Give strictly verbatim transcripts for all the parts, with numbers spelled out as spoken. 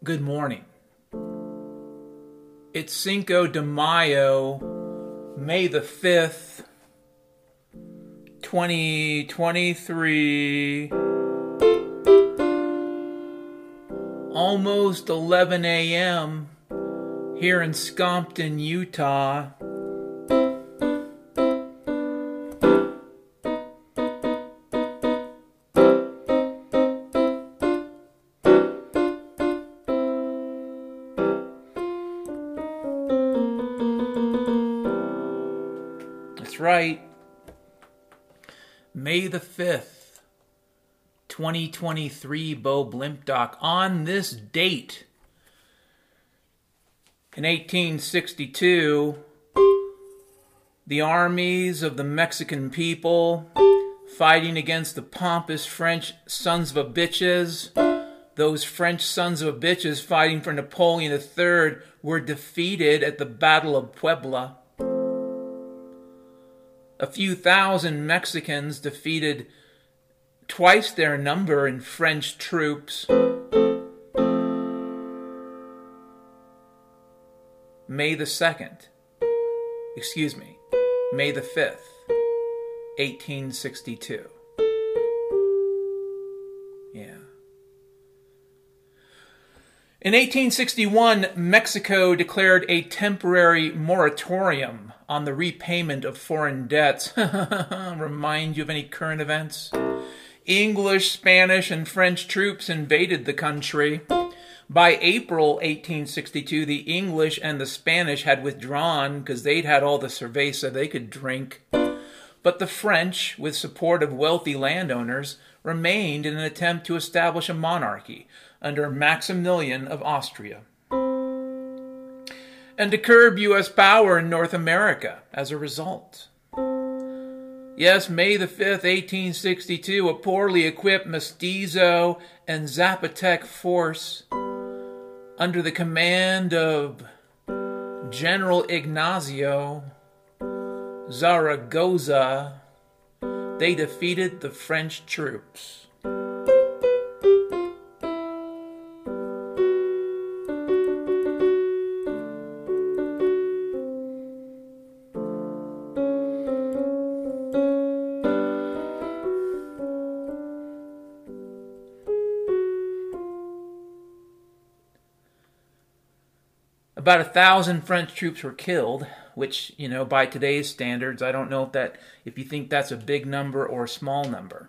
Good morning. It's Cinco de Mayo, May the fifth, twenty twenty-three, almost eleven a.m. here in Scompton, Utah. Right. May the fifth, twenty twenty-three, Bo Blimpdock. On this date, in eighteen sixty-two, the armies of the Mexican people fighting against the pompous French sons of a bitches, those French sons of a bitches fighting for Napoleon the third, were defeated at the Battle of Puebla. A few thousand Mexicans defeated twice their number in French troops. May the second, excuse me, May the fifth, eighteen sixty-two. Yeah. In eighteen sixty-one, Mexico declared a temporary moratorium on the repayment of foreign debts. Remind you of any current events? English, Spanish, and French troops invaded the country. By April eighteen sixty-two, the English and the Spanish had withdrawn because they'd had all the cerveza they could drink. But the French, with support of wealthy landowners, remained in an attempt to establish a monarchy under Maximilian of Austria, and to curb U S power in North America as a result. Yes, May the fifth, eighteen sixty-two, a poorly equipped Mestizo and Zapotec force under the command of General Ignacio Zaragoza, they defeated the French troops. About a thousand French troops were killed, which, you know, by today's standards, I don't know if that, if you think that's a big number or a small number.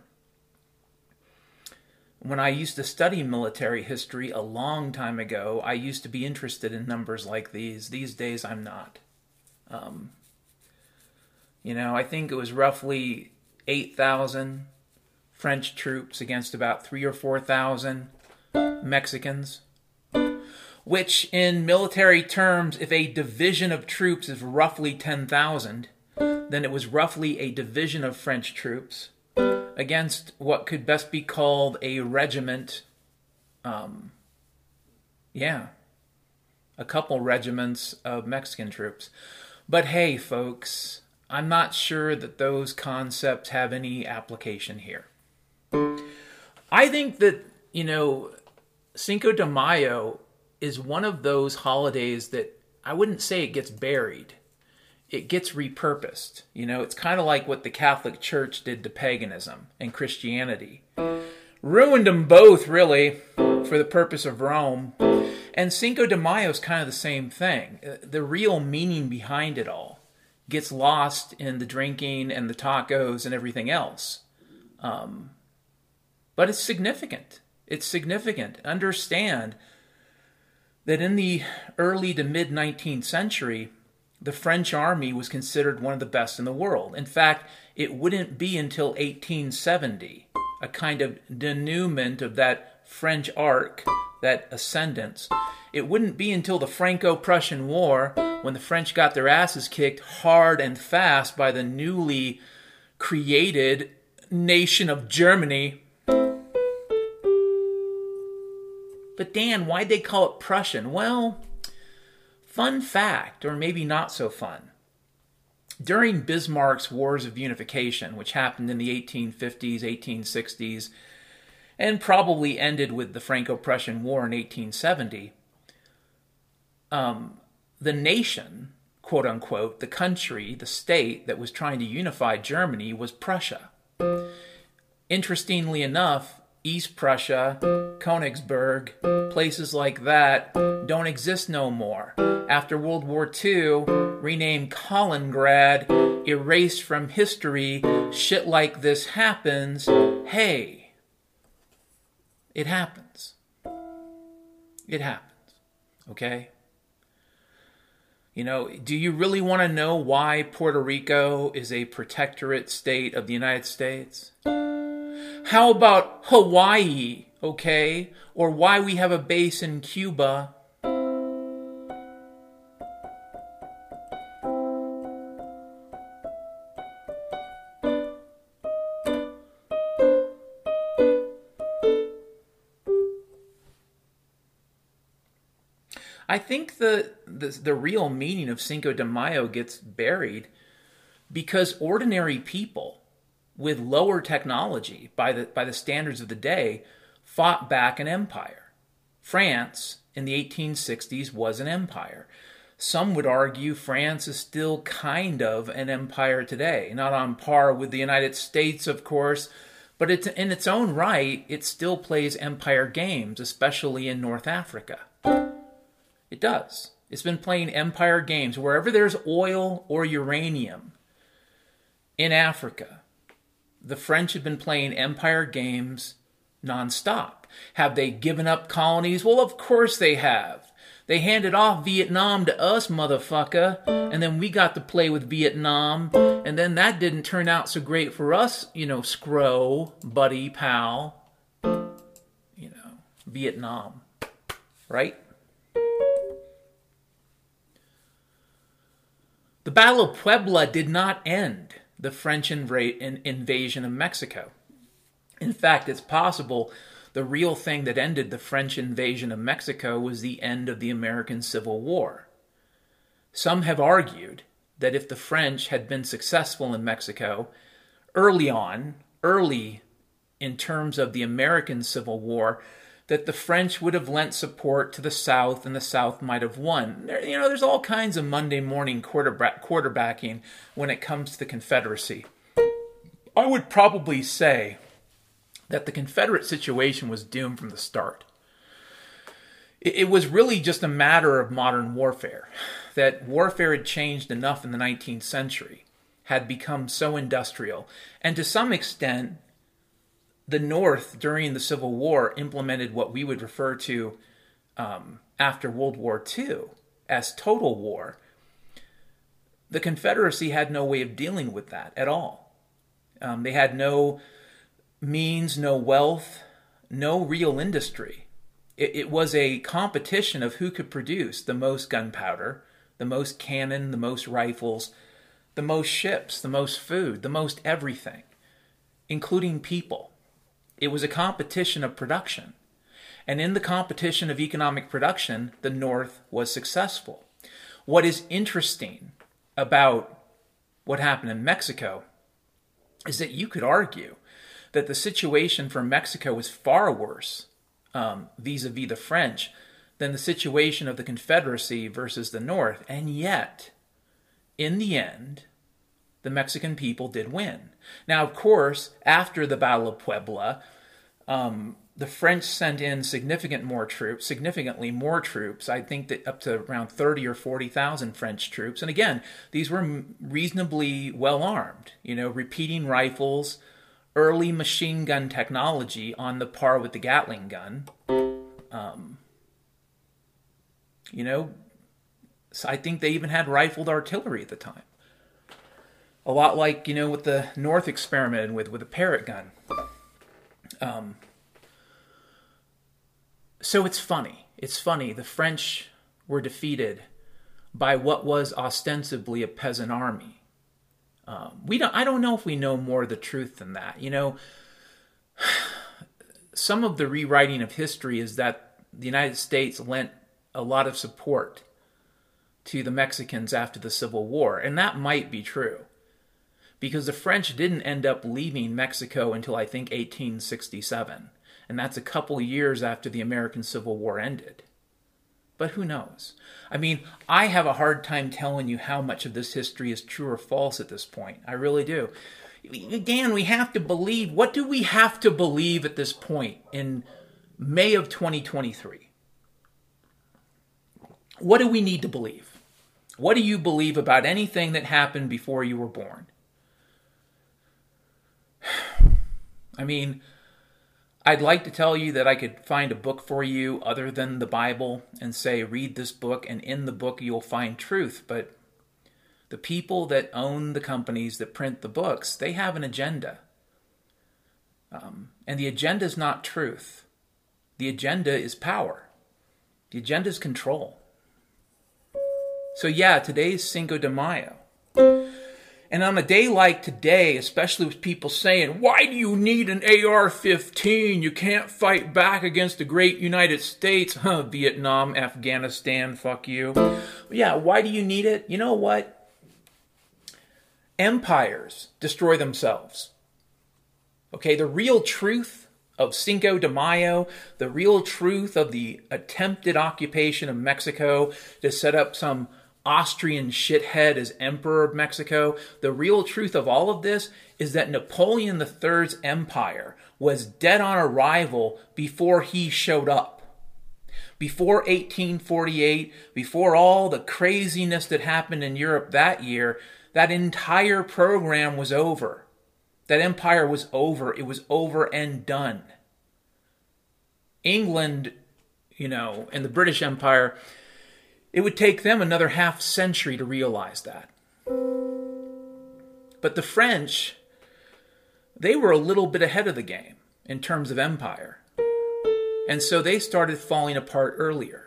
When I used to study military history a long time ago, I used to be interested in numbers like these. These days, I'm not. Um, you know, I think it was roughly eight thousand French troops against about three or four thousand Mexicans. Which, in military terms, if a division of troops is roughly ten thousand, then it was roughly a division of French troops against what could best be called a regiment. Um, yeah, a couple regiments of Mexican troops. But hey, folks, I'm not sure that those concepts have any application here. I think that, you know, Cinco de Mayo is one of those holidays that I wouldn't say it gets buried. It gets repurposed. You know, it's kind of like what the Catholic Church did to paganism and Christianity. Ruined them both, really, for the purpose of Rome. And Cinco de Mayo is kind of the same thing. The real meaning behind it all gets lost in the drinking and the tacos and everything else. Um, but it's significant. It's significant. Understand that in the early to mid-nineteenth century, the French army was considered one of the best in the world. In fact, it wouldn't be until eighteen seventy, a kind of denouement of that French arc, that ascendance. It wouldn't be until the Franco-Prussian War, when the French got their asses kicked hard and fast by the newly created nation of Germany. But Dan, why'd they call it Prussian? Well, fun fact, or maybe not so fun. During Bismarck's Wars of Unification, which happened in the eighteen fifties, eighteen sixties, and probably ended with the Franco-Prussian War in eighteen seventy, um, the nation, quote unquote, the country, the state that was trying to unify Germany was Prussia. Interestingly enough, East Prussia, Königsberg, places like that don't exist no more. After World War Two, renamed Kaliningrad, erased from history, shit like this happens. Hey, it happens. It happens. Okay? You know, do you really want to know why Puerto Rico is a protectorate state of the United States? How about Hawaii, okay? Or why we have a base in Cuba? I think the, the the real meaning of Cinco de Mayo gets buried because ordinary people with lower technology by the by the standards of the day fought back an empire. France in the eighteen sixties was an empire. Some would argue France is still kind of an empire today, not on par with the United States, of course, but it's in its own right, it still plays empire games, especially in North Africa. It does. It's been playing empire games wherever there's oil or uranium in Africa. The French have been playing empire games nonstop. Have they given up colonies? Well, of course they have. They handed off Vietnam to us, motherfucker, and then we got to play with Vietnam, and then that didn't turn out so great for us, you know, scro, buddy, pal, you know, Vietnam, right? The Battle of Puebla did not end the French inv- in- invasion of Mexico. In fact, it's possible the real thing that ended the French invasion of Mexico was the end of the American Civil War. Some have argued that if the French had been successful in Mexico early on, early in terms of the American Civil War, that the French would have lent support to the South and the South might have won. There, you know, there's all kinds of Monday morning quarterback, quarterbacking when it comes to the Confederacy. I would probably say that the Confederate situation was doomed from the start. It, it was really just a matter of modern warfare, that warfare had changed enough in the nineteenth century, had become so industrial, and to some extent, the North, during the Civil War, implemented what we would refer to um, after World War Two as total war. The Confederacy had no way of dealing with that at all. Um, they had no means, no wealth, no real industry. It, it was a competition of who could produce the most gunpowder, the most cannon, the most rifles, the most ships, the most food, the most everything, including people. It was a competition of production. And in the competition of economic production, the North was successful. What is interesting about what happened in Mexico is that you could argue that the situation for Mexico was far worse um, vis-a-vis the French than the situation of the Confederacy versus the North. And yet, in the end, the Mexican people did win. Now, of course, after the Battle of Puebla, um, the French sent in significant more troops, significantly more troops. I think that up to around thirty or forty thousand French troops. And again, these were reasonably well armed. You know, repeating rifles, early machine gun technology on the par with the Gatling gun. Um, you know, so I think they even had rifled artillery at the time. A lot like, you know, what the North experimented with, with a Parrott gun. Um, so it's funny. It's funny. The French were defeated by what was ostensibly a peasant army. Um, we don't. I don't know if we know more of the truth than that. You know, some of the rewriting of history is that the United States lent a lot of support to the Mexicans after the Civil War, and that might be true. Because the French didn't end up leaving Mexico until, I think, eighteen sixty-seven. and that's a couple years after the American Civil War ended. But who knows? I mean, I have a hard time telling you how much of this history is true or false at this point. I really do. Dan, we have to believe. What do we have to believe at this point in May of twenty twenty-three? What do we need to believe? What do you believe about anything that happened before you were born? I mean, I'd like to tell you that I could find a book for you other than the Bible and say, read this book, and in the book you'll find truth. But the people that own the companies that print the books, they have an agenda. Um, and the agenda is not truth. The agenda is power. The agenda is control. So yeah, today's Cinco de Mayo. And on a day like today, especially with people saying, why do you need an A R fifteen? You can't fight back against the great United States. Huh, Vietnam, Afghanistan, fuck you. Yeah, why do you need it? You know what? Empires destroy themselves. Okay, the real truth of Cinco de Mayo, the real truth of the attempted occupation of Mexico to set up some Austrian shithead as Emperor of Mexico, the real truth of all of this is that Napoleon the Third's empire was dead on arrival before he showed up. Before eighteen forty-eight, before all the craziness that happened in Europe that year, that entire program was over. That empire was over. It was over and done. England, you know, and the British Empire, it would take them another half century to realize that. But the French, they were a little bit ahead of the game in terms of empire. And so they started falling apart earlier.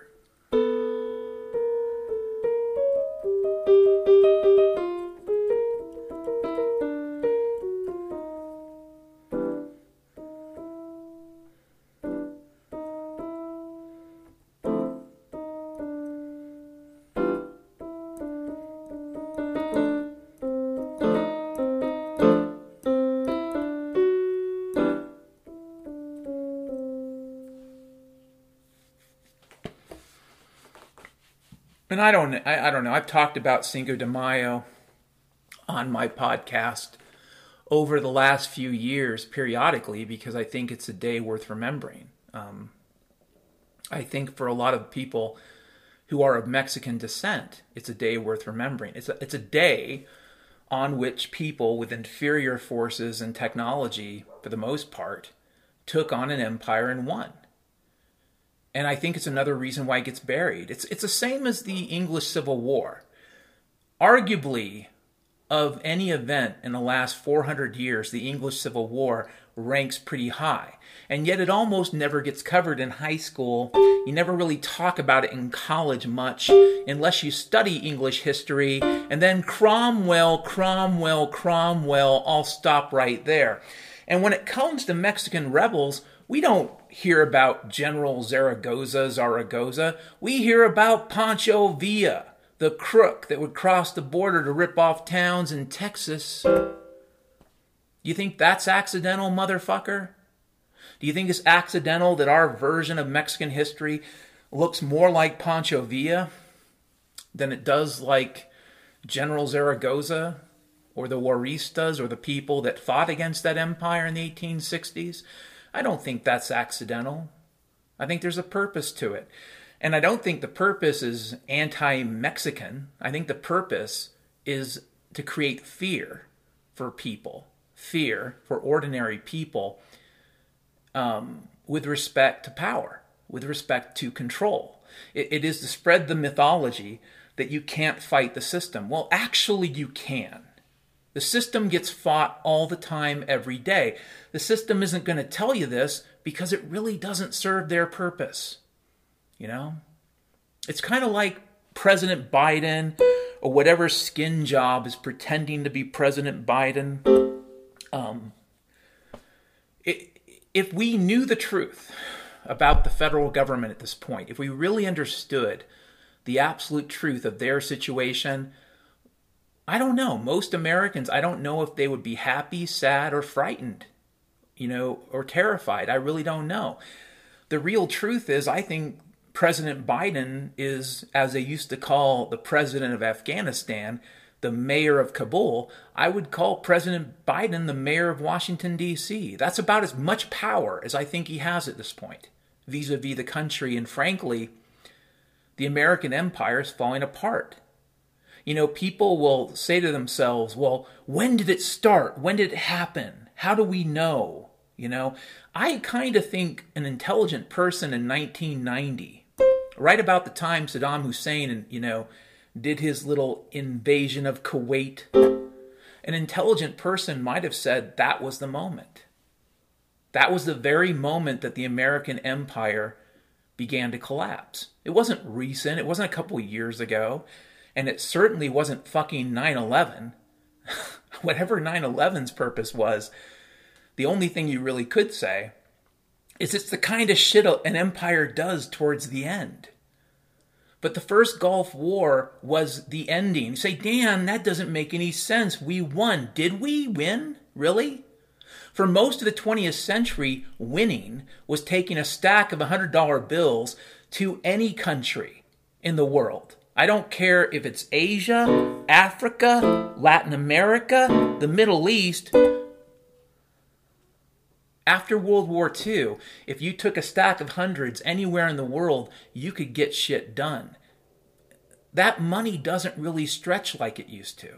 And I don't, I, I don't know. I've talked about Cinco de Mayo on my podcast over the last few years periodically because I think it's a day worth remembering. Um, I think for a lot of people who are of Mexican descent, it's a day worth remembering. It's a, it's a day on which people with inferior forces and technology, for the most part, took on an empire and won. And I think it's another reason why it gets buried. It's it's the same as the English Civil War. Arguably, of any event in the last four hundred years, the English Civil War ranks pretty high. And yet it almost never gets covered in high school. You never really talk about it in college much unless you study English history. And then Cromwell, Cromwell, Cromwell all stop right there. And when it comes to Mexican rebels, we don't hear about General Zaragoza, Zaragoza. We hear about Pancho Villa, the crook that would cross the border to rip off towns in Texas. You think that's accidental, motherfucker? Do you think it's accidental that our version of Mexican history looks more like Pancho Villa than it does like General Zaragoza or the Juaristas or the people that fought against that empire in the eighteen sixties? I don't think that's accidental. I think there's a purpose to it. And I don't think the purpose is anti-Mexican. I think the purpose is to create fear for people, fear for ordinary people um, with respect to power, with respect to control. It, it is to spread the mythology that you can't fight the system. Well, actually you can. The system gets fought all the time, every day. The system isn't going to tell you this because it really doesn't serve their purpose. You know? It's kind of like President Biden or whatever skin job is pretending to be President Biden. Um, it, if we knew the truth about the federal government at this point, if we really understood the absolute truth of their situation, I don't know. Most Americans, I don't know if they would be happy, sad, or frightened you know, or terrified. I really don't know. The real truth is, I think President Biden is, as they used to call the president of Afghanistan, the mayor of Kabul. I would call President Biden the mayor of Washington, D C. That's about as much power as I think he has at this point, vis-a-vis the country. And frankly, the American empire is falling apart. You know, people will say to themselves, well, when did it start? When did it happen? How do we know? You know, I kind of think an intelligent person in nineteen ninety, right about the time Saddam Hussein, you know, did his little invasion of Kuwait, an intelligent person might have said that was the moment. That was the very moment that the American empire began to collapse. It wasn't recent. It wasn't a couple of years ago. And it certainly wasn't fucking nine eleven. Whatever nine eleven's purpose was, the only thing you really could say is it's the kind of shit an empire does towards the end. But the first Gulf War was the ending. You say, Dan, that doesn't make any sense. We won. Did we win? Really? For most of the twentieth century, winning was taking a stack of one hundred dollar bills to any country in the world. I don't care if it's Asia, Africa, Latin America, the Middle East. After World War Two, if you took a stack of hundreds anywhere in the world, you could get shit done. That money doesn't really stretch like it used to.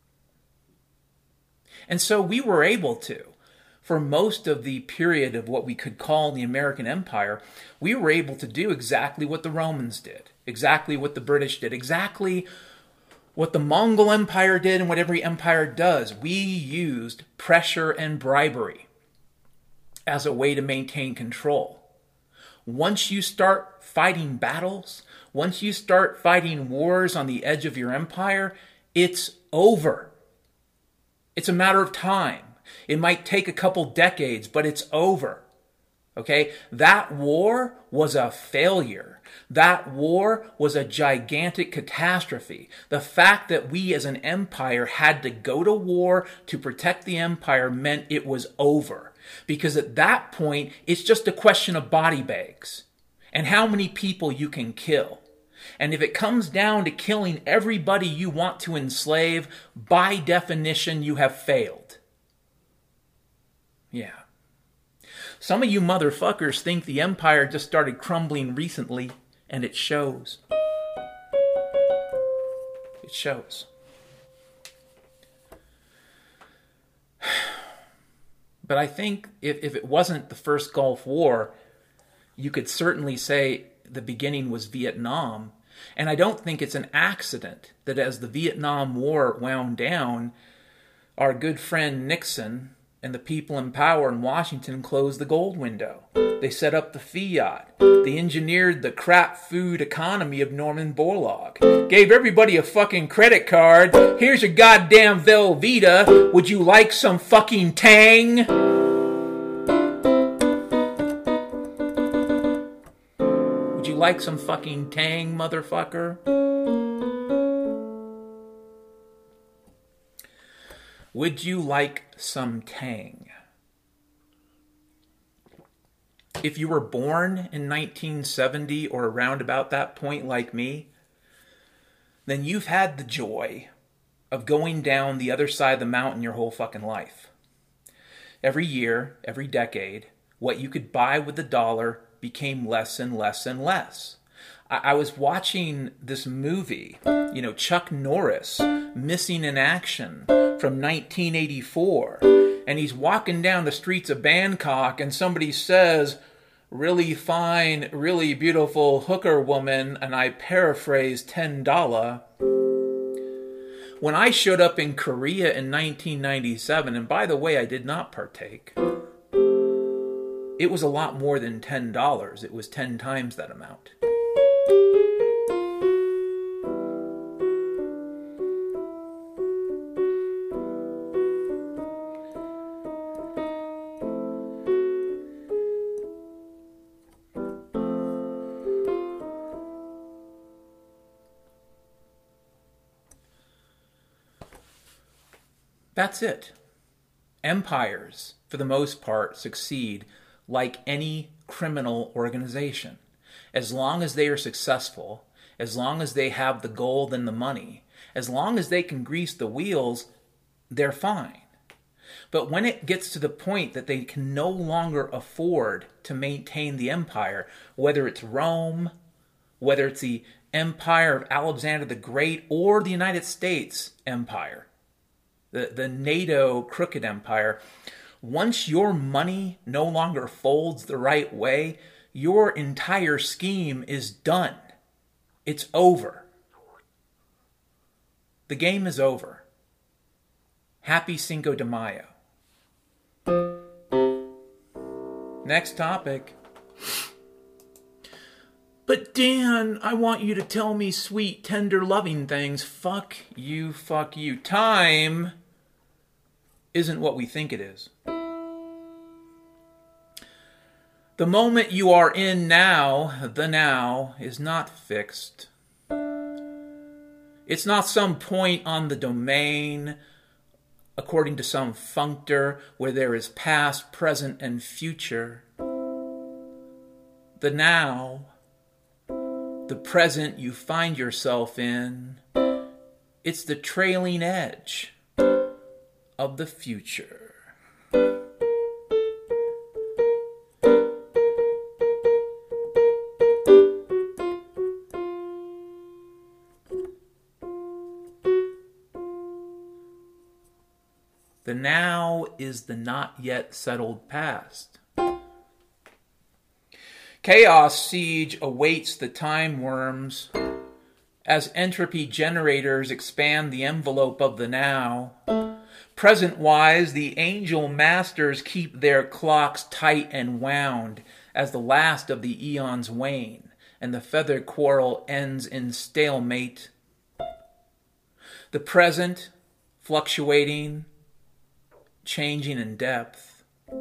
And so we were able to, for most of the period of what we could call the American Empire, we were able to do exactly what the Romans did, exactly what the British did, exactly what the Mongol Empire did and what every empire does. We used pressure and bribery as a way to maintain control. Once you start fighting battles, once you start fighting wars on the edge of your empire, it's over. It's a matter of time. It might take a couple decades, but it's over. Okay? That war was a failure. That war was a gigantic catastrophe. The fact that we as an empire had to go to war to protect the empire meant it was over. Because at that point, it's just a question of body bags and how many people you can kill. And if it comes down to killing everybody you want to enslave, by definition, you have failed. Yeah. Some of you motherfuckers think the empire just started crumbling recently, and it shows. It shows. But I think if, if it wasn't the first Gulf War, you could certainly say the beginning was Vietnam. And I don't think it's an accident that as the Vietnam War wound down, our good friend Nixon and the people in power in Washington closed the gold window. They set up the fiat. They engineered the crap food economy of Norman Borlaug. Gave everybody a fucking credit card. Here's your goddamn Velveeta. Would you like some fucking Tang? Would you like some fucking Tang, motherfucker? Would you like some Tang? If you were born in nineteen seventy or around about that point like me, then you've had the joy of going down the other side of the mountain your whole fucking life. Every year, every decade, what you could buy with a dollar became less and less and less. I, I was watching this movie, you know, Chuck Norris, Missing in Action, from nineteen eighty-four, and he's walking down the streets of Bangkok and somebody says, really fine, really beautiful hooker woman, and I paraphrase ten dollars. When I showed up in Korea in nineteen ninety-seven, and by the way, I did not partake, it was a lot more than ten dollars. It was ten times that amount. That's it. Empires, for the most part, succeed like any criminal organization. As long as they are successful, as long as they have the gold and the money, as long as they can grease the wheels, they're fine. But when it gets to the point that they can no longer afford to maintain the empire, whether it's Rome, whether it's the empire of Alexander the Great, or the United States empire, the, the NATO crooked empire, once your money no longer folds the right way, your entire scheme is done. It's over. The game is over. Happy Cinco de Mayo. Next topic. But Dan, I want you to tell me sweet, tender, loving things. Fuck you, fuck you. Time isn't what we think it is. The moment you are in now, the now, is not fixed. It's not some point on the domain, according to some functor, where there is past, present, and future. The now, the present you find yourself in, it's the trailing edge of the future. The now is the not yet settled past. Chaos siege awaits the time worms as entropy generators expand the envelope of the now. Present-wise, the angel masters keep their clocks tight and wound as the last of the eons wane and the feather quarrel ends in stalemate. The present, fluctuating, changing in depth.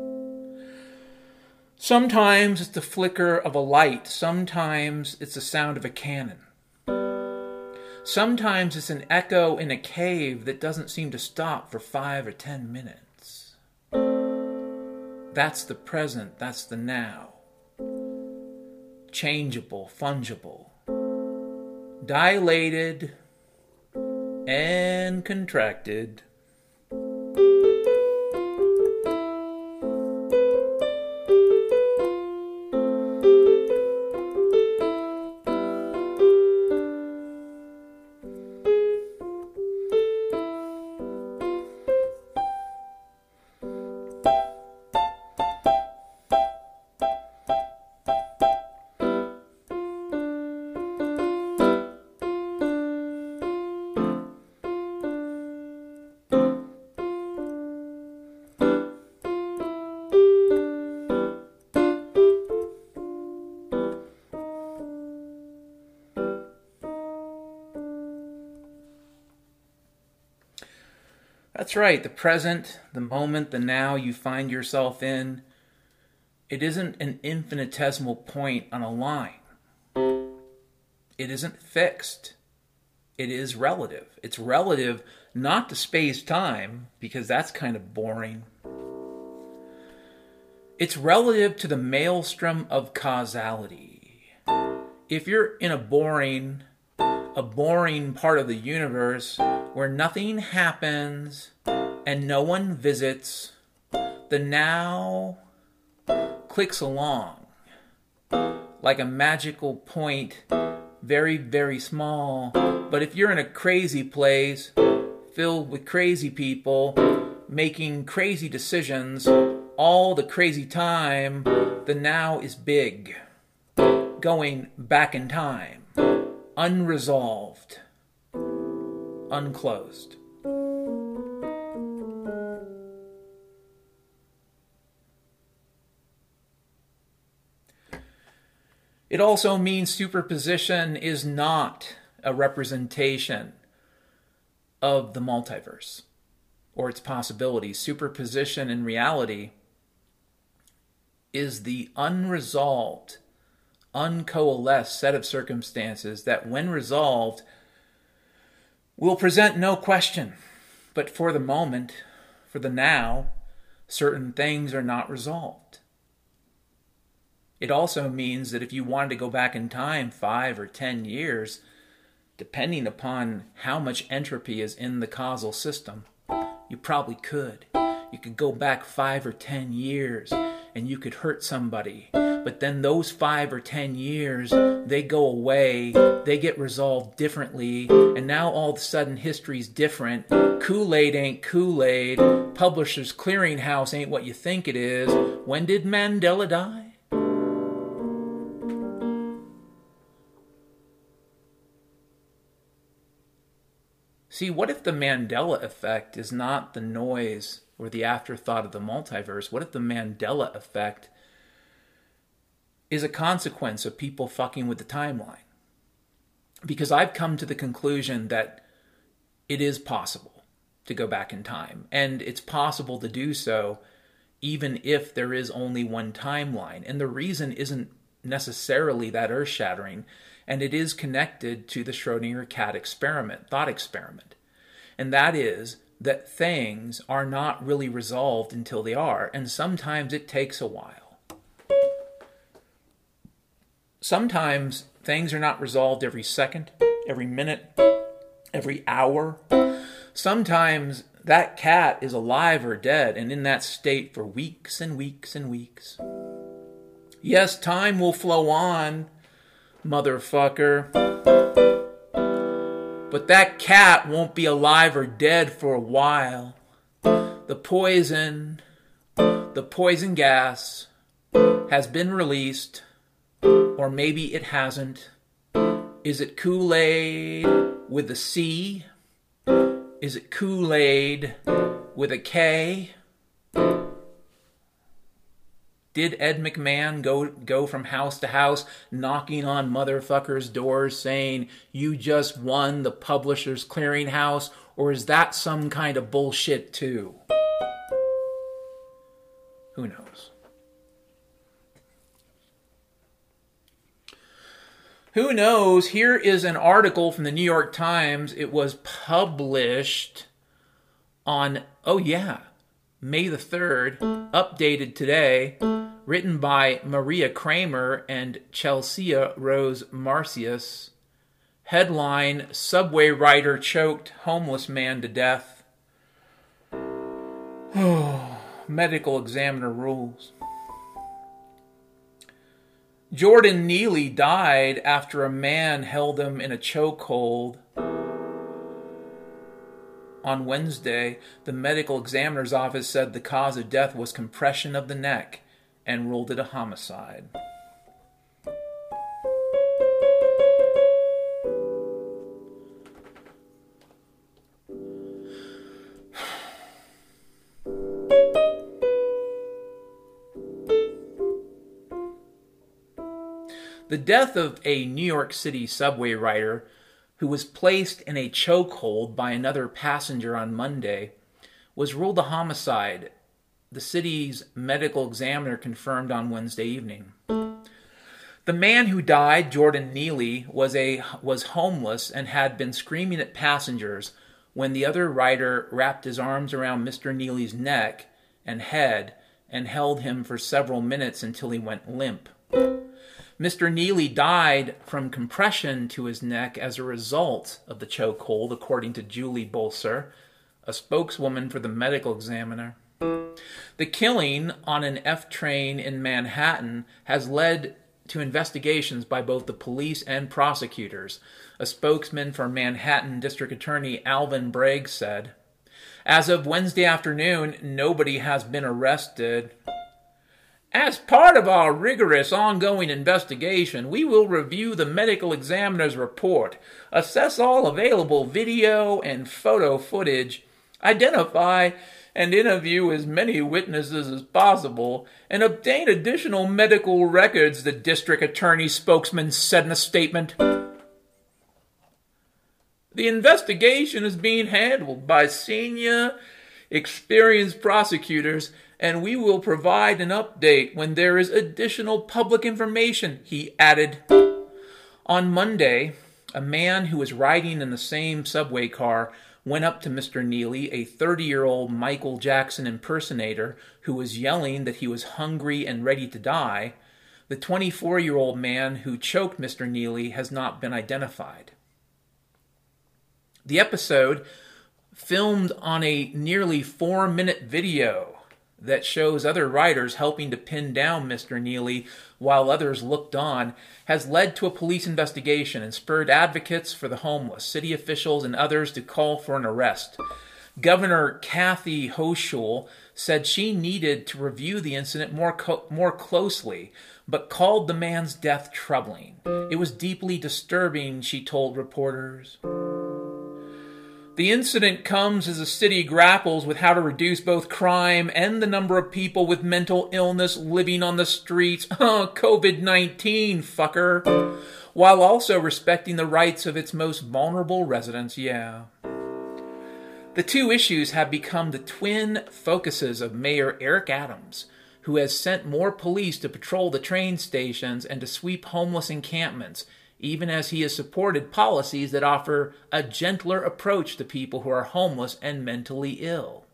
Sometimes it's the flicker of a light. Sometimes it's the sound of a cannon. Sometimes it's an echo in a cave that doesn't seem to stop for five or ten minutes. That's the present. That's the now. Changeable, fungible, dilated, and contracted. That's right, the present, the moment, the now you find yourself in, it isn't an infinitesimal point on a line. It isn't fixed. It is relative. It's relative not to space-time, because that's kind of boring. It's relative to the maelstrom of causality. If you're in a boring, a boring part of the universe where nothing happens and no one visits, the now clicks along like a magical point, very, very small. But if you're in a crazy place filled with crazy people making crazy decisions all the crazy time, the now is big, going back in time, unresolved, unclosed. It also means superposition is not a representation of the multiverse or its possibilities. Superposition in reality is the unresolved, uncoalesced set of circumstances that, when resolved, will present no question. But for the moment, for the now, certain things are not resolved. It also means that if you wanted to go back in time five or ten years, depending upon how much entropy is in the causal system, you probably could. You could go back five or ten years and you could hurt somebody. But then those five or ten years, they go away, they get resolved differently, and now all of a sudden history's different. Kool-Aid ain't Kool-Aid. Publishers Clearinghouse ain't what you think it is. When did Mandela die? See, what if the Mandela effect is not the noise or the afterthought of the multiverse? What if the Mandela effect is a consequence of people fucking with the timeline? Because I've come to the conclusion that it is possible to go back in time. And it's possible to do so even if there is only one timeline. And the reason isn't necessarily that earth-shattering. And it is connected to the Schrodinger cat experiment, thought experiment. And that is that things are not really resolved until they are. And sometimes it takes a while. Sometimes things are not resolved every second, every minute, every hour. Sometimes that cat is alive or dead and in that state for weeks and weeks and weeks. Yes, time will flow on, motherfucker. But that cat won't be alive or dead for a while. The poison, the poison gas has been released, or maybe it hasn't. Is it Kool-Aid with a C? Is it Kool-Aid with a K? Did Ed McMahon go go from house to house knocking on motherfuckers' doors saying, you just won the Publishers Clearinghouse? Or is that some kind of bullshit too? Who knows? Who knows? Here is an article from the New York Times. It was published on, oh yeah, May the third, updated today, written by Maria Kramer and Chelsea Rose Marcius. Headline, Subway rider choked homeless man to death. Medical examiner rules. Jordan Neely died after a man held him in a chokehold. On Wednesday, the medical examiner's office said the cause of death was compression of the neck and ruled it a homicide. The death of a New York City subway rider who was placed in a chokehold by another passenger on Monday was ruled a homicide, the city's medical examiner confirmed on Wednesday evening. The man who died, Jordan Neely, was a was homeless and had been screaming at passengers when the other rider wrapped his arms around Mister Neely's neck and head and held him for several minutes until he went limp. Mister Neely died from compression to his neck as a result of the chokehold, according to Julie Bolser, a spokeswoman for the medical examiner. The killing on an F train in Manhattan has led to investigations by both the police and prosecutors, a spokesman for Manhattan District Attorney Alvin Bragg said. As of Wednesday afternoon, nobody has been arrested. As part of our rigorous ongoing investigation, we will review the medical examiner's report, assess all available video and photo footage, identify and interview as many witnesses as possible, and obtain additional medical records, the district attorney's spokesman said in a statement. The investigation is being handled by senior, experienced prosecutors, and we will provide an update when there is additional public information, he added. On Monday, a man who was riding in the same subway car went up to Mister Neely, a thirty-year-old Michael Jackson impersonator who was yelling that he was hungry and ready to die. The twenty-four-year-old man who choked Mister Neely has not been identified. The episode, filmed on a nearly four-minute video that shows other riders helping to pin down Mister Neely while others looked on, has led to a police investigation and spurred advocates for the homeless, city officials, and others to call for an arrest. Governor Kathy Hochul said she needed to review the incident more co- more closely, but called the man's death troubling. It was deeply disturbing, she told reporters. The incident comes as the city grapples with how to reduce both crime and the number of people with mental illness living on the streets, COVID nineteen, fucker, while also respecting the rights of its most vulnerable residents, yeah. The two issues have become the twin focuses of Mayor Eric Adams, who has sent more police to patrol the train stations and to sweep homeless encampments, even as he has supported policies that offer a gentler approach to people who are homeless and mentally ill.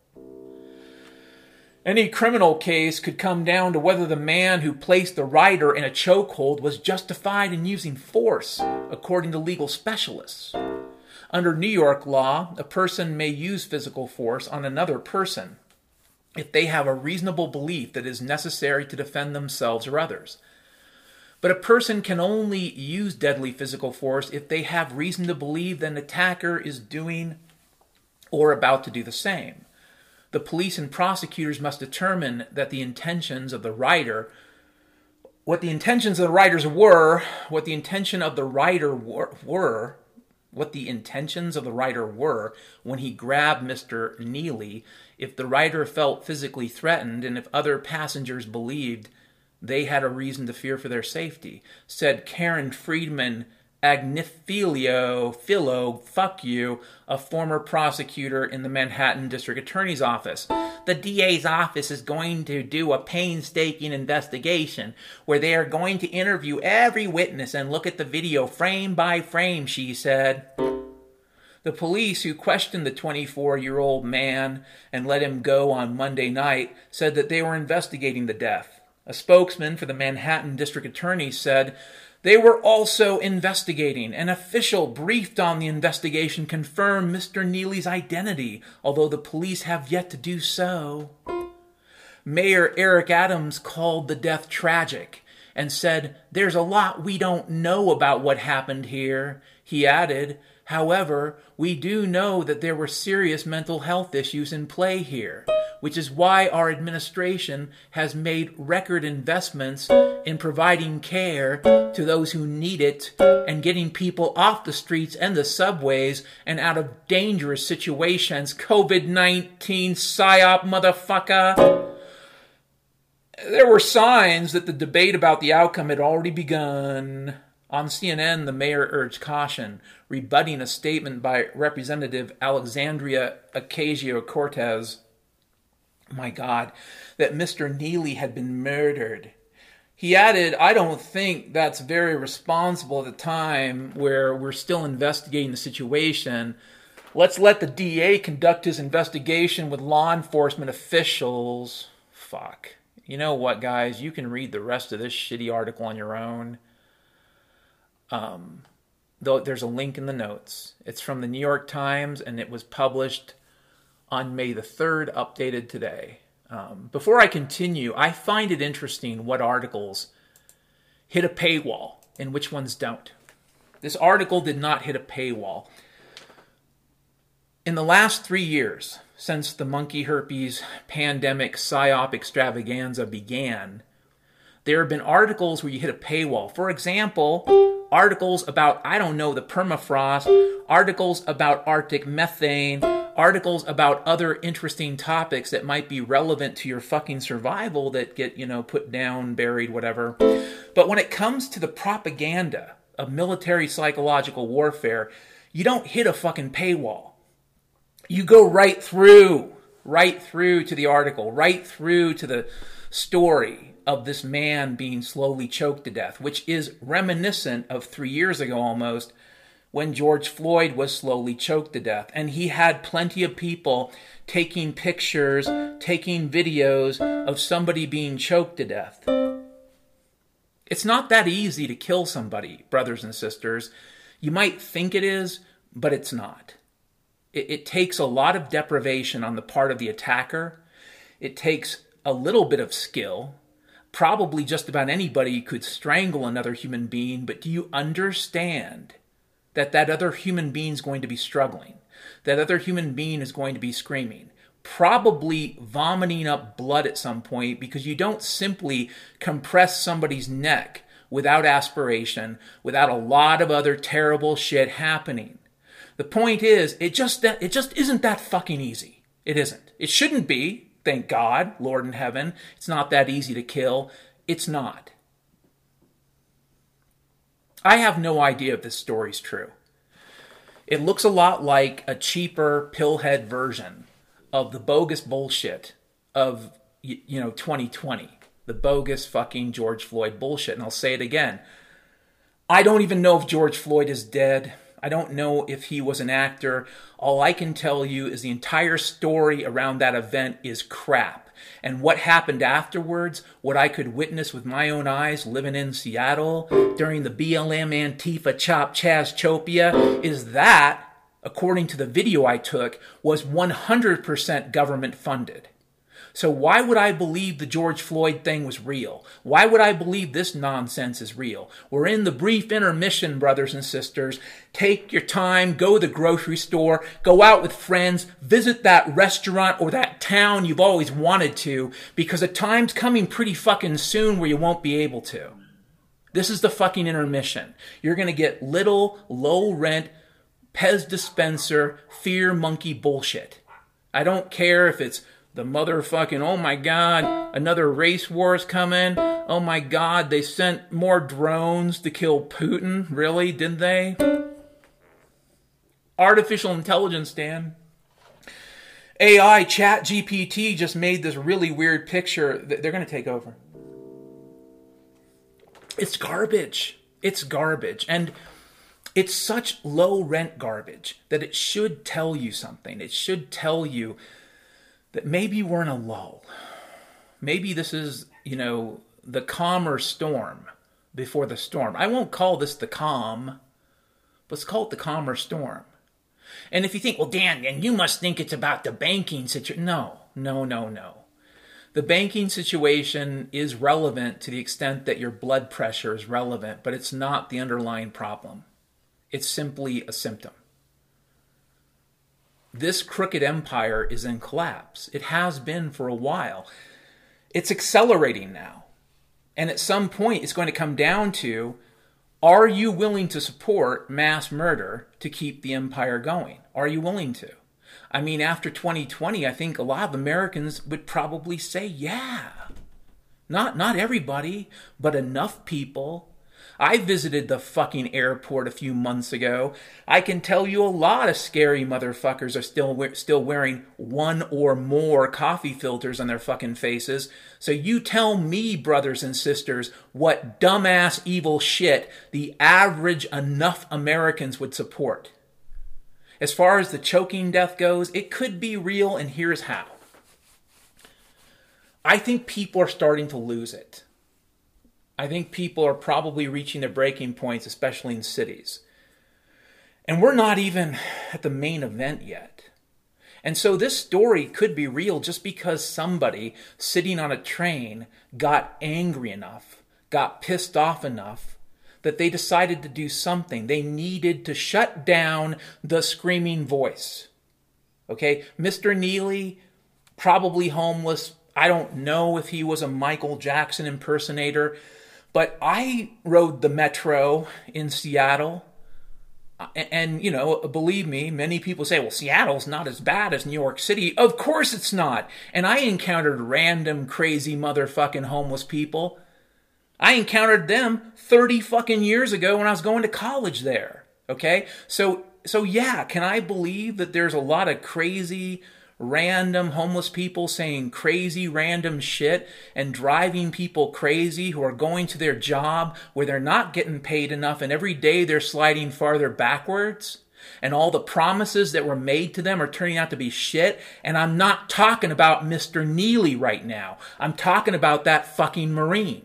Any criminal case could come down to whether the man who placed the rider in a chokehold was justified in using force, according to legal specialists. Under New York law, a person may use physical force on another person if they have a reasonable belief that it is necessary to defend themselves or others. But a person can only use deadly physical force if they have reason to believe that an attacker is doing or about to do the same. The police and prosecutors must determine that the intentions of the rider, what the intentions of the riders were, what the intention of the rider were, were what the intentions of the rider were when he grabbed Mister Neely, if the rider felt physically threatened, and if other passengers believed they had a reason to fear for their safety, said Karen Friedman Agnifilio, Philo, fuck you, a former prosecutor in the Manhattan District Attorney's Office. The D A's office is going to do a painstaking investigation where they are going to interview every witness and look at the video frame by frame, she said. The police, who questioned the twenty-four-year-old man and let him go on Monday night, said that they were investigating the death. A spokesman for the Manhattan District Attorney said they were also investigating. An official briefed on the investigation confirmed Mister Neely's identity, although the police have yet to do so. Mayor Eric Adams called the death tragic and said, "There's a lot we don't know about what happened here." He added, "However, we do know that there were serious mental health issues in play here, which is why our administration has made record investments in providing care to those who need it and getting people off the streets and the subways and out of dangerous situations. COVID nineteen psyop, motherfucker." There were signs that the debate about the outcome had already begun. On C N N, the mayor urged caution, rebutting a statement by Representative Alexandria Ocasio-Cortez, my God, that Mister Neely had been murdered. He added, "I don't think that's very responsible at the time where we're still investigating the situation. Let's let the D A conduct his investigation with law enforcement officials." Fuck. You know what, guys? You can read the rest of this shitty article on your own. Um, though there's a link in the notes. It's from the New York Times, and it was published on May the third, updated today. Um, before I continue, I find it interesting what articles hit a paywall and which ones don't. This article did not hit a paywall. In the last three years, since the monkey herpes pandemic psyop extravaganza began, there have been articles where you hit a paywall. For example, articles about, I don't know, the permafrost, articles about Arctic methane, articles about other interesting topics that might be relevant to your fucking survival that get, you know, put down, buried, whatever. But when it comes to the propaganda of military psychological warfare, you don't hit a fucking paywall. You go right through, right through to the article, right through to the story of this man being slowly choked to death, which is reminiscent of three years ago almost, when George Floyd was slowly choked to death. And he had plenty of people taking pictures, taking videos of somebody being choked to death. It's not that easy to kill somebody, brothers and sisters. You might think it is, but it's not. It, it takes a lot of deprivation on the part of the attacker. It takes a little bit of skill. Probably just about anybody could strangle another human being, but do you understand that that other human being is going to be struggling? That other human being is going to be screaming, probably vomiting up blood at some point, because you don't simply compress somebody's neck without aspiration, without a lot of other terrible shit happening. The point is, it just it just isn't that fucking easy. It isn't. It shouldn't be. Thank God, Lord in heaven. It's not that easy to kill. It's not. I have no idea if this story's true. It looks a lot like a cheaper pillhead version of the bogus bullshit of, you know, twenty twenty. The bogus fucking George Floyd bullshit. And I'll say it again. I don't even know if George Floyd is dead. I don't know if he was an actor. All I can tell you is the entire story around that event is crap. And what happened afterwards, what I could witness with my own eyes living in Seattle during the B L M Antifa Chop Chaz Chopia, is that, according to the video I took, was one hundred percent government funded. So why would I believe the George Floyd thing was real? Why would I believe this nonsense is real? We're in the brief intermission, brothers and sisters. Take your time, go to the grocery store, go out with friends, visit that restaurant or that town you've always wanted to, because a time's coming pretty fucking soon where you won't be able to. This is the fucking intermission. You're going to get little, low-rent, Pez dispenser, fear monkey bullshit. I don't care if it's the motherfucking, oh my God, another race war is coming. Oh my God, they sent more drones to kill Putin. Really? Didn't they? Artificial intelligence, Dan. A I, Chat G P T just made this really weird picture. They're going to take over. It's garbage. It's garbage. And it's such low rent garbage that it should tell you something. It should tell you that maybe we're in a lull. Maybe this is, you know, the calmer storm before the storm. I won't call this the calm, but let's call it the calmer storm. And if you think, well, Dan, and you must think it's about the banking situation. No, no, no, no. The banking situation is relevant to the extent that your blood pressure is relevant, but it's not the underlying problem. It's simply a symptom. This crooked empire is in collapse. It has been for a while. It's accelerating now. And at some point, it's going to come down to, are you willing to support mass murder to keep the empire going? Are you willing to? I mean, after twenty twenty, I think a lot of Americans would probably say, yeah. Not, not everybody, but enough people. I visited the fucking airport a few months ago. I can tell you a lot of scary motherfuckers are still we- still wearing one or more coffee filters on their fucking faces. So you tell me, brothers and sisters, what dumbass evil shit the average enough Americans would support. As far as the choking death goes, it could be real, and here's how. I think people are starting to lose it. I think people are probably reaching their breaking points, especially in cities. And we're not even at the main event yet. And so this story could be real just because somebody sitting on a train got angry enough, got pissed off enough, that they decided to do something. They needed to shut down the screaming voice. Okay? Mister Neely, probably homeless. I don't know if he was a Michael Jackson impersonator. But I rode the metro in Seattle, and, and, you know, believe me, many people say, well, Seattle's not as bad as New York City. Of course it's not. And I encountered random crazy motherfucking homeless people. I encountered them thirty fucking years ago when I was going to college there. Okay? So, so yeah, can I believe that there's a lot of crazy random homeless people saying crazy random shit and driving people crazy who are going to their job where they're not getting paid enough and every day they're sliding farther backwards and all the promises that were made to them are turning out to be shit. And I'm not talking about Mister Neely right now. I'm talking about that fucking Marine.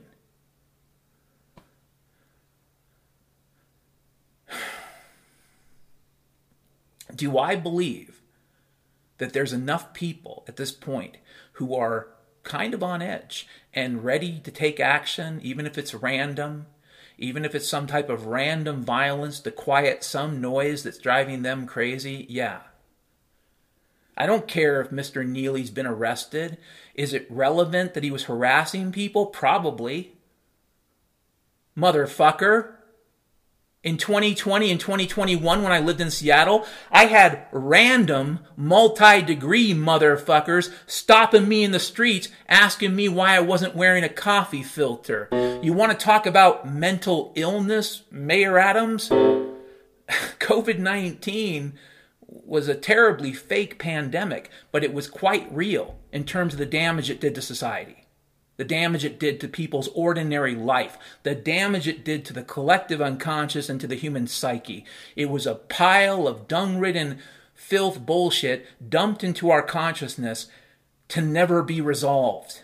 Do I believe that there's enough people at this point who are kind of on edge and ready to take action, even if it's random, even if it's some type of random violence to quiet some noise that's driving them crazy? Yeah. I don't care if Mister Neely's been arrested. Is it relevant that he was harassing people? Probably. Motherfucker. In twenty twenty and twenty twenty-one, when I lived in Seattle, I had random multi-degree motherfuckers stopping me in the streets asking me why I wasn't wearing a coffee filter. You want to talk about mental illness, Mayor Adams? COVID nineteen was a terribly fake pandemic, but it was quite real in terms of the damage it did to society. The damage it did to people's ordinary life. The damage it did to the collective unconscious and to the human psyche. It was a pile of dung-ridden filth bullshit dumped into our consciousness to never be resolved.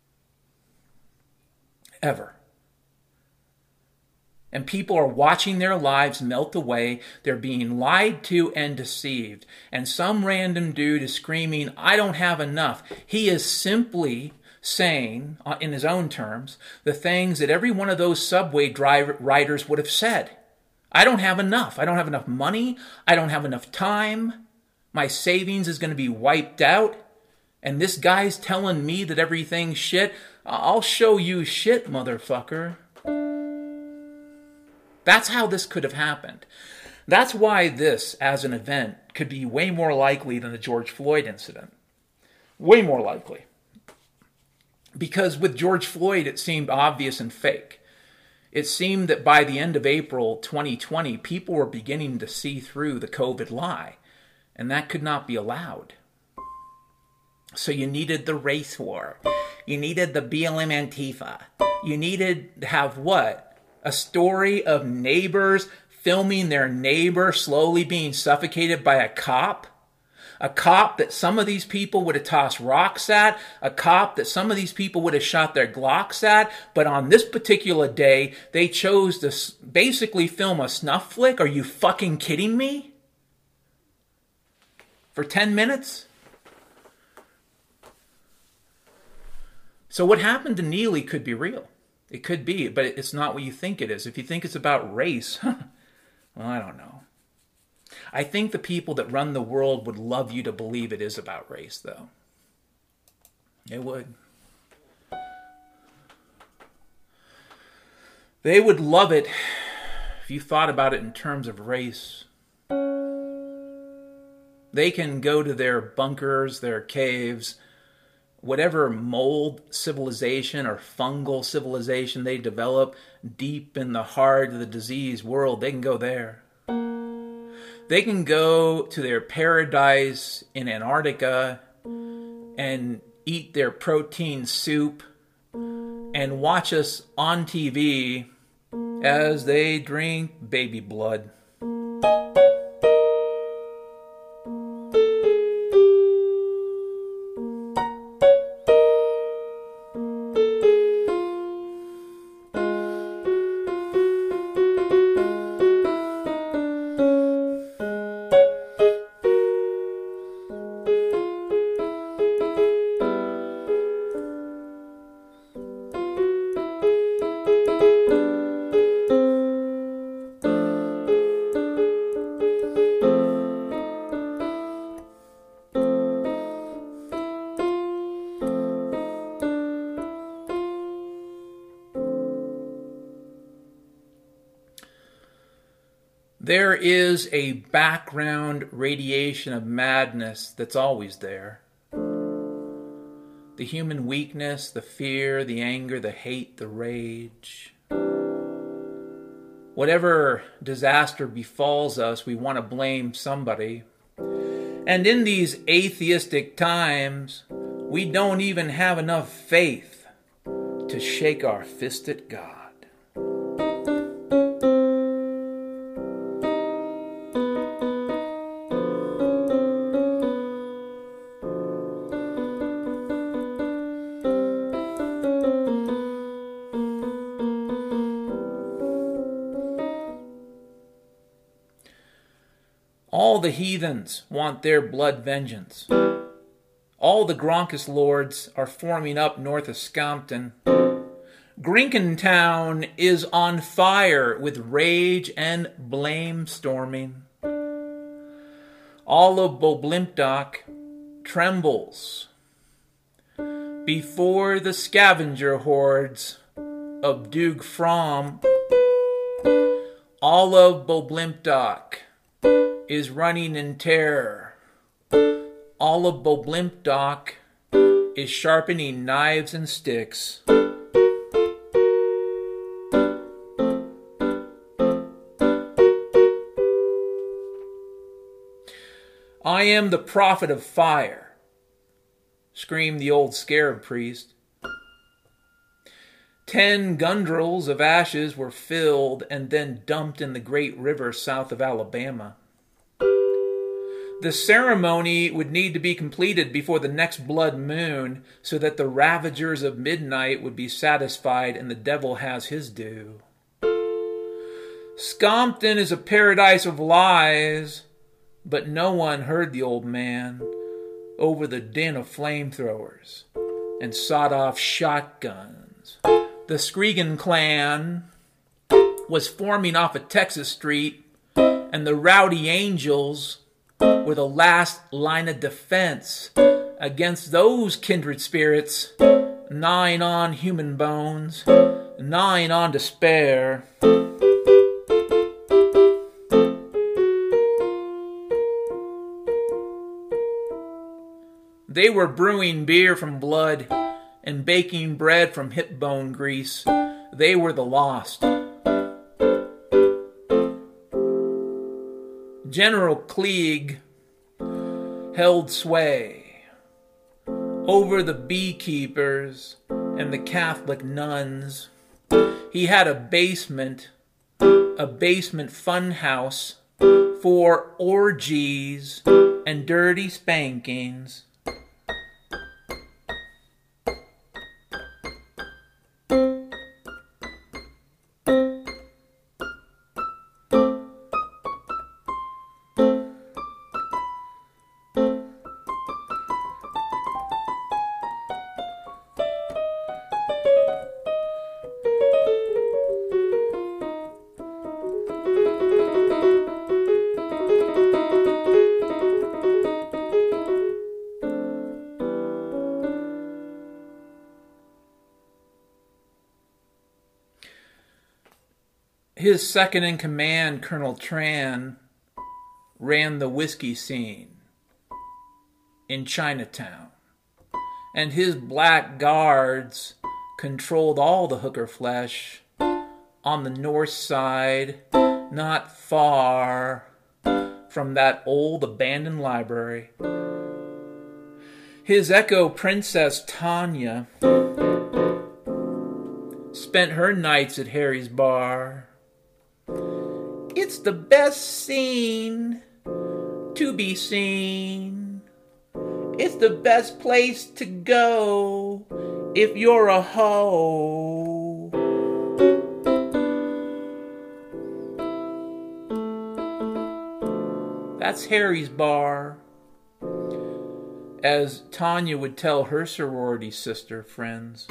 Ever. And people are watching their lives melt away. They're being lied to and deceived. And some random dude is screaming, "I don't have enough." He is simply saying, in his own terms, the things that every one of those subway driver riders would have said. I don't have enough. I don't have enough money. I don't have enough time. My savings is going to be wiped out. And this guy's telling me that everything's shit. I'll show you shit, motherfucker. That's how this could have happened. That's why this, as an event, could be way more likely than the George Floyd incident. Way more likely. Because with George Floyd, it seemed obvious and fake. It seemed that by the end of April twenty twenty, people were beginning to see through the COVID lie. And that could not be allowed. So you needed the race war. You needed the B L M Antifa. You needed to have what? A story of neighbors filming their neighbor slowly being suffocated by a cop? A cop that some of these people would have tossed rocks at, a cop that some of these people would have shot their Glocks at, but on this particular day, they chose to basically film a snuff flick? Are you fucking kidding me? For ten minutes? So what happened to Neely could be real. It could be, but it's not what you think it is. If you think it's about race, well, I don't know. I think the people that run the world would love you to believe it is about race, though. It would. They would love it if you thought about it in terms of race. They can go to their bunkers, their caves, whatever mold civilization or fungal civilization they develop deep in the heart of the disease world, they can go there. They can go to their paradise in Antarctica and eat their protein soup and watch us on T V as they drink baby blood. There is a background radiation of madness that's always there. The human weakness, the fear, the anger, the hate, the rage. Whatever disaster befalls us, we want to blame somebody. And in these atheistic times, we don't even have enough faith to shake our fist at God. All the heathens want their blood vengeance. All the Gronkus lords are forming up north of Scompton. Grinkentown is on fire with rage and blame storming. All of Boblimpdock trembles before the scavenger hordes of Dug Fromm. All of Boblimpdock is running in terror. All of Boblimpdock is sharpening knives and sticks. I am the prophet of fire, screamed the old scarab priest. Ten gundrels of ashes were filled and then dumped in the great river south of Alabama. The ceremony would need to be completed before the next blood moon so that the ravagers of midnight would be satisfied and the devil has his due. Scompton is a paradise of lies, but no one heard the old man over the din of flamethrowers and sawed-off shotguns. The Scregan clan was forming off a Texas street, and the Rowdy Angels were the last line of defense against those kindred spirits gnawing on human bones, gnawing on despair. They were brewing beer from blood and baking bread from hip bone grease. They were the lost. General Klieg held sway over the beekeepers and the Catholic nuns. He had a basement, a basement fun house for orgies and dirty spankings. His second-in-command, Colonel Tran, ran the whiskey scene in Chinatown, and his black guards controlled all the hooker flesh on the north side, not far from that old abandoned library. His echo princess, Tanya, spent her nights at Harry's bar. It's the best scene to be seen. It's the best place to go if you're a hoe. That's Harry's bar, as Tanya would tell her sorority sister friends.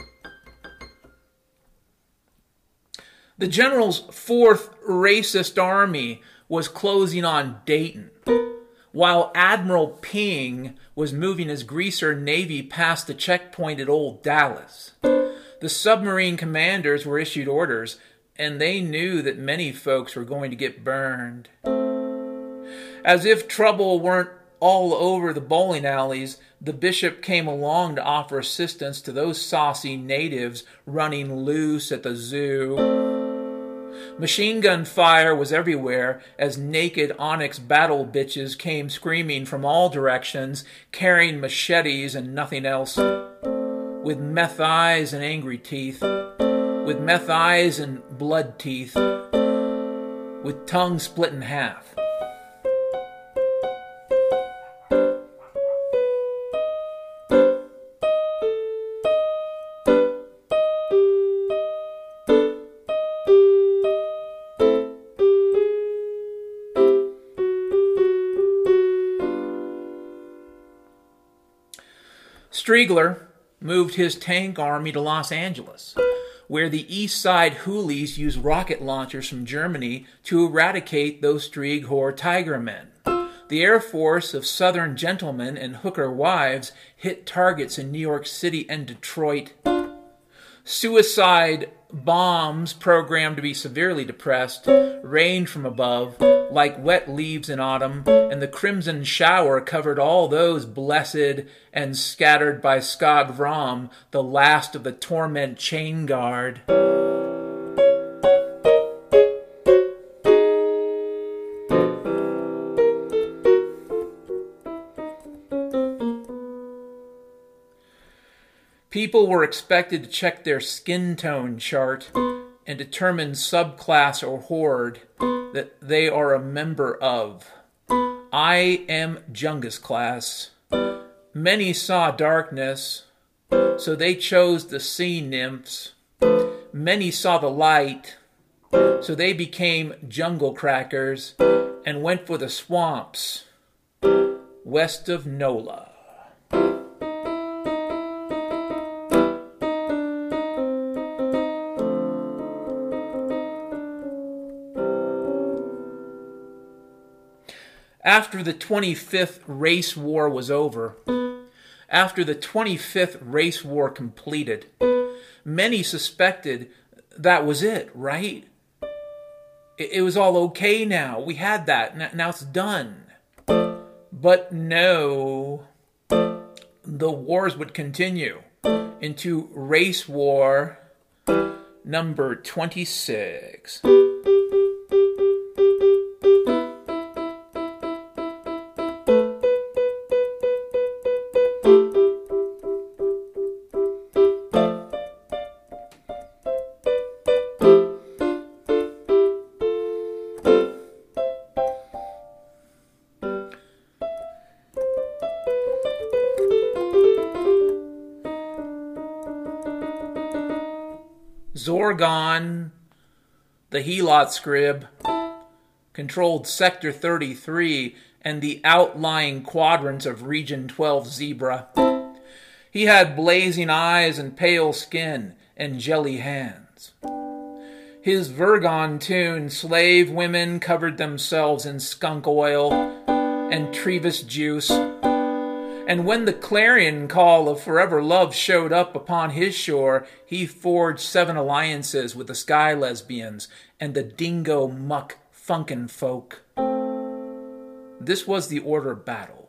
The general's fourth racist army was closing on Dayton, while Admiral Ping was moving his greaser navy past the checkpoint at Old Dallas. The submarine commanders were issued orders, and they knew that many folks were going to get burned. As if trouble weren't all over the bowling alleys, the bishop came along to offer assistance to those saucy natives running loose at the zoo. Machine gun fire was everywhere as naked onyx battle bitches came screaming from all directions, carrying machetes and nothing else, with meth eyes and angry teeth, with meth eyes and blood teeth, with tongue split in half. Striegler moved his tank army to Los Angeles, where the East Side Hoolies used rocket launchers from Germany to eradicate those Strieghor Tiger men. The Air Force of Southern gentlemen and hooker wives hit targets in New York City and Detroit. Suicide bombs programmed to be severely depressed rained from above like wet leaves in autumn, and the crimson shower covered all those blessed and scattered by Skog Rom, the last of the torment chain guard. People were expected to check their skin tone chart and determine subclass or horde that they are a member of. I am Jungus class. Many saw darkness, so they chose the sea nymphs. Many saw the light, so they became jungle crackers and went for the swamps west of Nola. After the twenty-fifth race war was over, after the twenty-fifth race war completed, many suspected that was it, right? It, it was all okay now. We had that. Now it's done. But no, the wars would continue into race war number twenty-six. Zorgon, the Helot Scrib, controlled Sector thirty-three and the outlying quadrants of Region twelve Zebra. He had blazing eyes and pale skin and jelly hands. His Vergon-tuned slave women covered themselves in skunk oil and Trevis juice. And when the clarion call of forever love showed up upon his shore, he forged seven alliances with the sky lesbians and the dingo muck funkin' folk. This was the order of battle.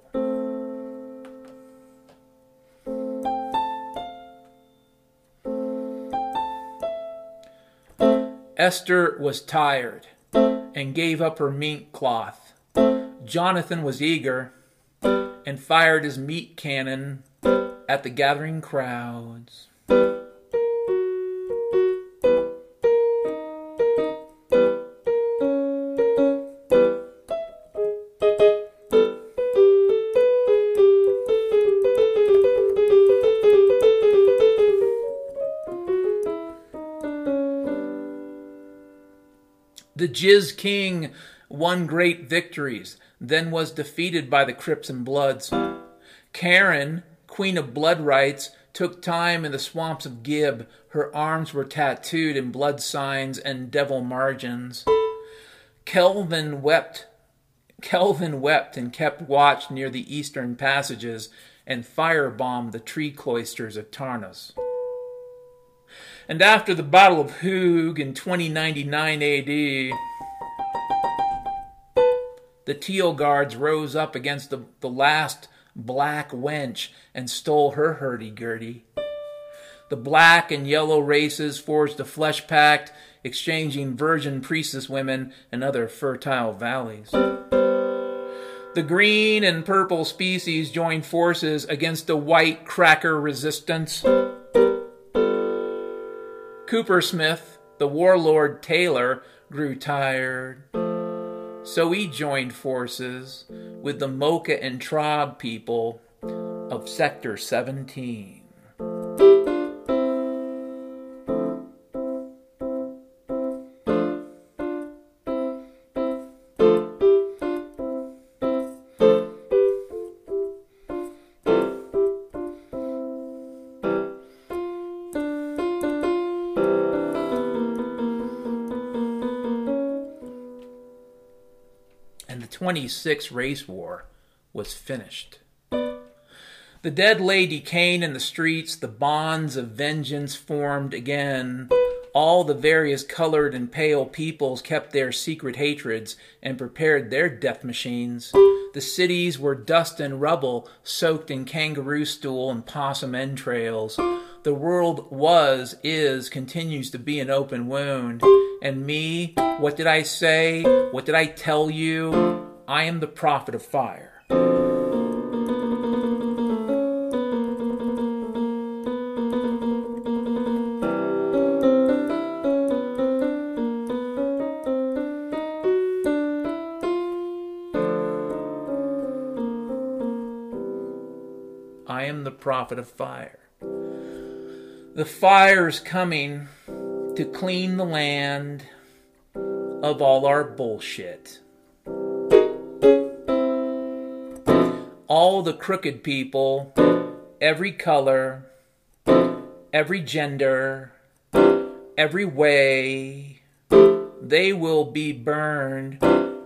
Esther was tired and gave up her mink cloth. Jonathan was eager and fired his meat cannon at the gathering crowds. The Jizz King won great victories, then was defeated by the Crips and Bloods. Karen, Queen of Blood Rights, took time in the swamps of Gib. Her arms were tattooed in blood signs and devil margins. Kelvin wept. Kelvin wept and kept watch near the eastern passages and firebombed the tree cloisters of Tarnus. And after the Battle of Hoog in twenty ninety-nine A D, the Teal Guards rose up against the, the last black wench and stole her hurdy-gurdy. The black and yellow races forged a flesh pact, exchanging virgin priestess women and other fertile valleys. The green and purple species joined forces against a white cracker resistance. Coopersmith, the warlord Taylor, grew tired. So he joined forces with the Mocha and Trog people of Sector seventeen. And the twenty-six race war was finished. The dead lay decaying in the streets, the bonds of vengeance formed again. All the various colored and pale peoples kept their secret hatreds and prepared their death machines. The cities were dust and rubble, soaked in kangaroo stool and possum entrails. The world was, is, continues to be an open wound. And me, what did I say? What did I tell you? I am the prophet of fire. I am the prophet of fire. The fire is coming to clean the land of all our bullshit. All the crooked people, every color, every gender, every way, they will be burned.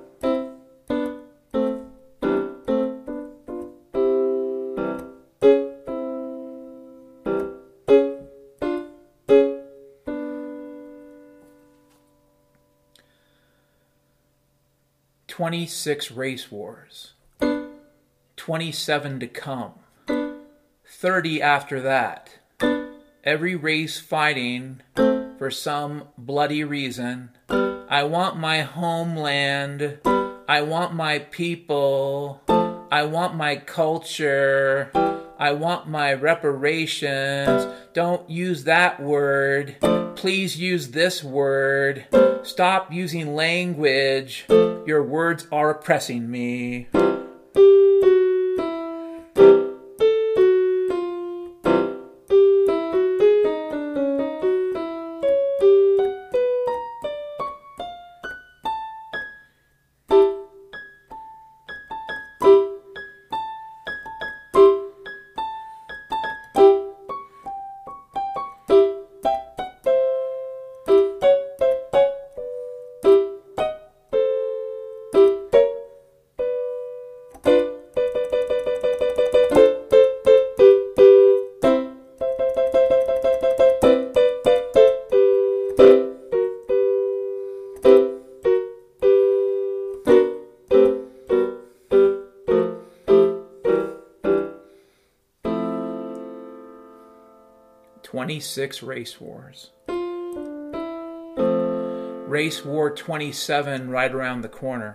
twenty-six race wars, twenty-seven to come, thirty after that, every race fighting for some bloody reason. I want my homeland, I want my people, I want my culture, I want my reparations. Don't use that word, please use this word. Stop using language. Your words are oppressing me. twenty-six race wars. Race war twenty-seven right around the corner.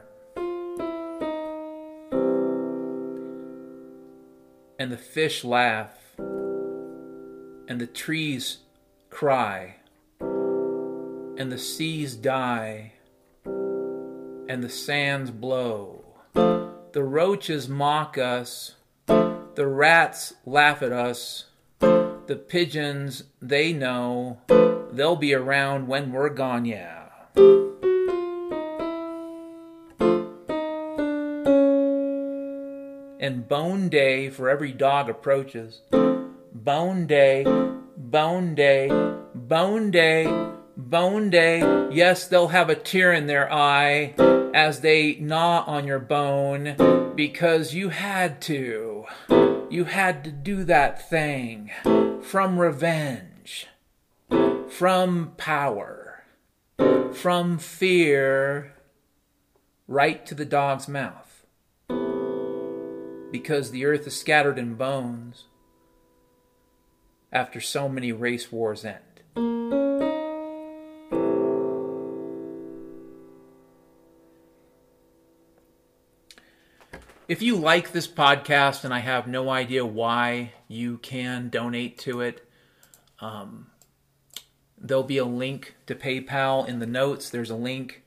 And the fish laugh. And the trees cry. And the seas die. And the sands blow. The roaches mock us. The rats laugh at us. The pigeons, they know they'll be around when we're gone, yeah. And bone day for every dog approaches. Bone day, bone day, bone day, bone day. Yes, they'll have a tear in their eye as they gnaw on your bone because you had to. You had to do that thing. From revenge, from power, from fear, right to the dog's mouth. Because the earth is scattered in bones. after so many race wars end. If you like this podcast, and I have no idea why, you can donate to it. Um, there'll be a link to PayPal in the notes. There's a link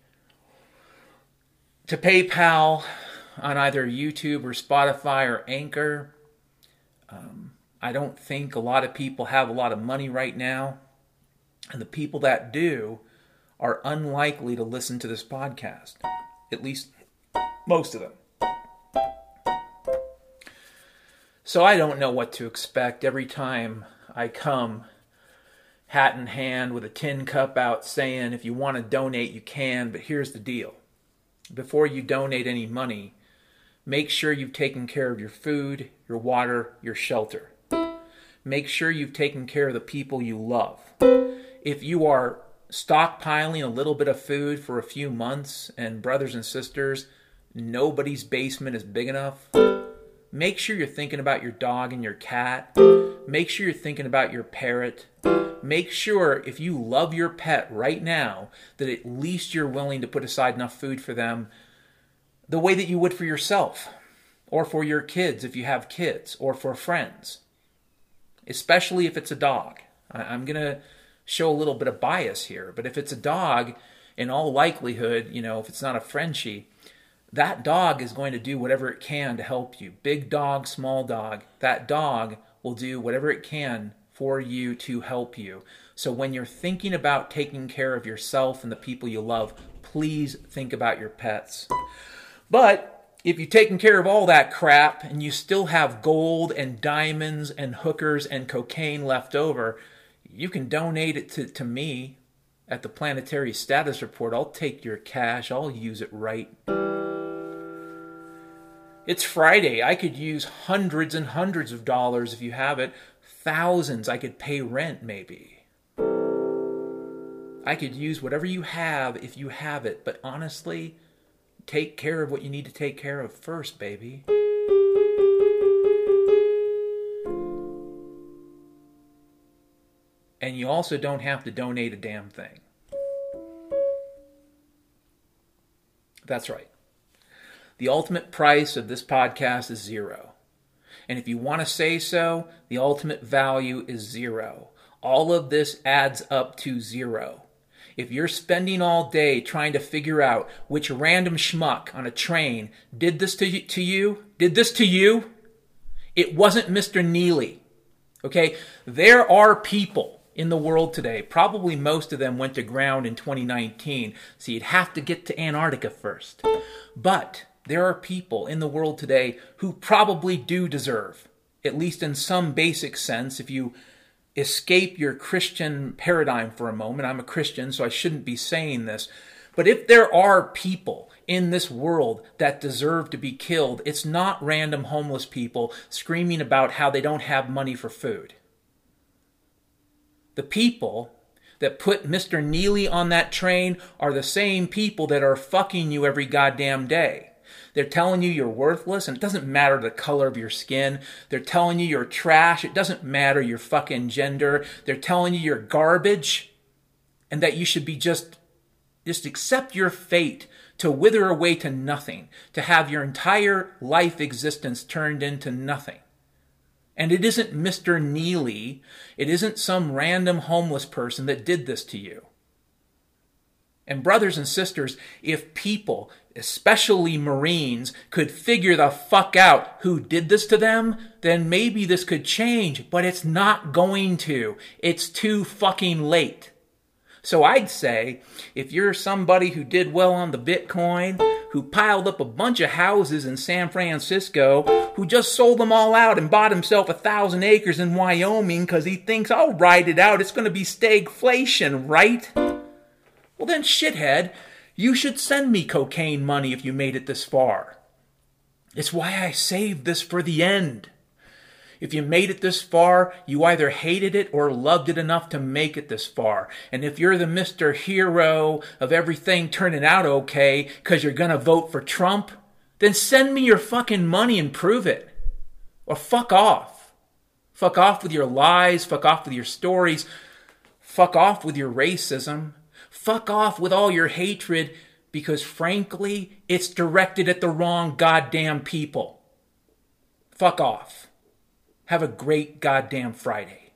to PayPal on either YouTube or Spotify or Anchor. Um, I don't think a lot of people have a lot of money right now. And the people that do are unlikely to listen to this podcast. At least most of them. So I don't know what to expect every time I come hat in hand with a tin cup out saying, if you want to donate, you can, but here's the deal. Before you donate any money, make sure you've taken care of your food, your water, your shelter. Make sure you've taken care of the people you love. If you are stockpiling a little bit of food for a few months, and brothers and sisters, nobody's basement is big enough, make sure you're thinking about your dog and your cat. Make sure you're thinking about your parrot. Make sure, if you love your pet right now, that at least you're willing to put aside enough food for them the way that you would for yourself, or for your kids if you have kids, or for friends. Especially if it's a dog. I'm going to show a little bit of bias here, but if it's a dog, in all likelihood, you know, if it's not a Frenchie, that dog is going to do whatever it can to help you. Big dog, small dog, that dog will do whatever it can for you to help you. So when you're thinking about taking care of yourself and the people you love, please think about your pets. But if you've taken care of all that crap and you still have gold and diamonds and hookers and cocaine left over, you can donate it to, to me at the Planetary Status Report. I'll take your cash. I'll use it right. It's Friday. I could use hundreds and hundreds of dollars if you have it. Thousands. I could pay rent maybe. I could use whatever you have if you have it. But honestly, take care of what you need to take care of first, baby. And you also don't have to donate a damn thing. That's right. The ultimate price of this podcast is zero. And if you want to say so, the ultimate value is zero. All of this adds up to zero. If you're spending all day trying to figure out which random schmuck on a train did this to you, to you did this to you, it wasn't Mister Neely. Okay? There are people in the world today, probably most of them went to ground in twenty nineteen, so you'd have to get to Antarctica first. But there are people in the world today who probably do deserve, at least in some basic sense, if you escape your Christian paradigm for a moment. I'm a Christian, so I shouldn't be saying this. But if there are people in this world that deserve to be killed, it's not random homeless people screaming about how they don't have money for food. The people that put Mister Neely on that train are the same people that are fucking you every goddamn day. They're telling you you're worthless, and it doesn't matter the color of your skin. They're telling you you're trash. It doesn't matter your fucking gender. They're telling you you're garbage, and that you should be just, just accept your fate to wither away to nothing, to have your entire life existence turned into nothing. And it isn't Mister Neely. It isn't some random homeless person that did this to you. And brothers and sisters, if people, especially Marines, could figure the fuck out who did this to them, then maybe this could change, but it's not going to. It's too fucking late. So I'd say, if you're somebody who did well on the Bitcoin, who piled up a bunch of houses in San Francisco, who just sold them all out and bought himself a thousand acres in Wyoming because he thinks, I'll ride it out, it's going to be stagflation, right? Well then, shithead, you should send me cocaine money if you made it this far. It's why I saved this for the end. If you made it this far, you either hated it or loved it enough to make it this far. And if you're the Mister Hero of everything turning out okay because you're going to vote for Trump, then send me your fucking money and prove it. Or fuck off. Fuck off with your lies. Fuck off with your stories. Fuck off with your racism. Fuck off with all your hatred, because frankly, it's directed at the wrong goddamn people. Fuck off. Have a great goddamn Friday.